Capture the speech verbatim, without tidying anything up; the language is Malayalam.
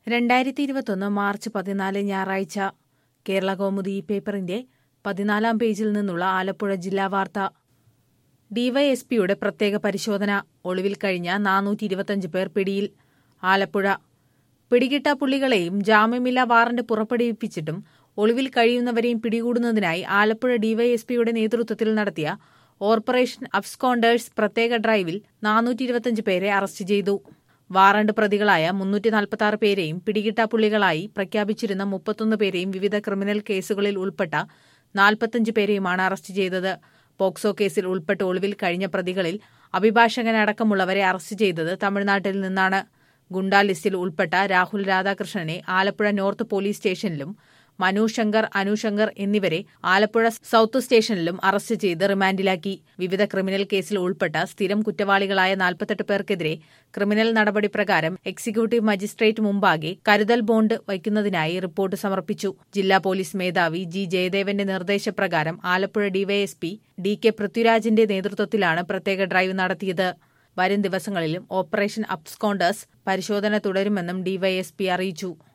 രണ്ടായിരത്തി ഇരുപത്തൊന്ന് മാർച്ച് പതിനാല് ഞായറാഴ്ച കേരള കൗമുദി പേപ്പറിന്റെ പതിനാലാം പേജിൽ നിന്നുള്ള ആലപ്പുഴ ജില്ലാ വാർത്ത. ഡിവൈഎസ്പിയുടെ പ്രത്യേക പരിശോധന. ഒളിവിൽ കഴിഞ്ഞ നാനൂറ്റി ഇരുപത്തിയഞ്ച് പേർ പിടിയിൽ. ആലപ്പുഴ. പിടികിട്ട പുള്ളികളെയും ജാമ്യമില്ലാ വാറന്റ് പുറപ്പെടുവിപ്പിച്ചിട്ടും ഒളിവിൽ കഴിയുന്നവരെയും പിടികൂടുന്നതിനായി ആലപ്പുഴ ഡിവൈഎസ്പിയുടെ നേതൃത്വത്തിൽ നടത്തിയ ഓപ്പറേഷൻ അബ്സ്കോണ്ടേഴ്സ് പ്രത്യേക ഡ്രൈവിൽ നാനൂറ്റി ഇരുപത്തിയഞ്ച് പേരെ അറസ്റ്റ് ചെയ്തു. വാറണ്ട് പ്രതികളായ മുന്നൂറ്റി നാൽപ്പത്തി ആറ് പേരെയും പിടികിട്ടാപ്പുള്ളികളായി പ്രഖ്യാപിച്ചിരുന്ന മുപ്പത്തൊന്ന് പേരെയും വിവിധ ക്രിമിനൽ കേസുകളിൽ ഉൾപ്പെട്ട നാൽപ്പത്തിയഞ്ച് പേരെയുമാണ് അറസ്റ്റ് ചെയ്തത്. പോക്സോ കേസിൽ ഉൾപ്പെട്ട് ഒളിവിൽ കഴിഞ്ഞ പ്രതികളിൽ അഭിഭാഷകനടക്കമുള്ളവരെ അറസ്റ്റ് ചെയ്തത് തമിഴ്നാട്ടിൽ നിന്നാണ്. ഗുണ്ടാ ലിസ്റ്റിൽ ഉൾപ്പെട്ട രാഹുൽ രാധാകൃഷ്ണനെ ആലപ്പുഴ നോർത്ത് പോലീസ് സ്റ്റേഷനിലും മനു ശങ്കർ, അനു ശങ്കർ എന്നിവരെ ആലപ്പുഴ സൌത്ത് സ്റ്റേഷനിലും അറസ്റ്റ് ചെയ്ത് റിമാൻഡിലാക്കി. വിവിധ ക്രിമിനൽ കേസിൽ ഉൾപ്പെട്ട സ്ഥിരം കുറ്റവാളികളായ നാൽപ്പത്തെട്ട് പേർക്കെതിരെ ക്രിമിനൽ നടപടി പ്രകാരം എക്സിക്യൂട്ടീവ് മജിസ്ട്രേറ്റ് മുമ്പാകെ കരുതൽ ബോണ്ട് വയ്ക്കുന്നതിനായി റിപ്പോർട്ട് സമർപ്പിച്ചു. ജില്ലാ പോലീസ് മേധാവി ജി ജയദേവന്റെ നിർദ്ദേശപ്രകാരം ആലപ്പുഴ ഡിവൈഎസ്പി ഡി കെ പൃഥ്വിരാജിന്റെ നേതൃത്വത്തിലാണ് പ്രത്യേക ഡ്രൈവ് നടത്തിയത്. വരും ദിവസങ്ങളിലും ഓപ്പറേഷൻ അബ്സ്കോണ്ടേഴ്സ് പരിശോധന തുടരുമെന്നും ഡിവൈഎസ്പി അറിയിച്ചു.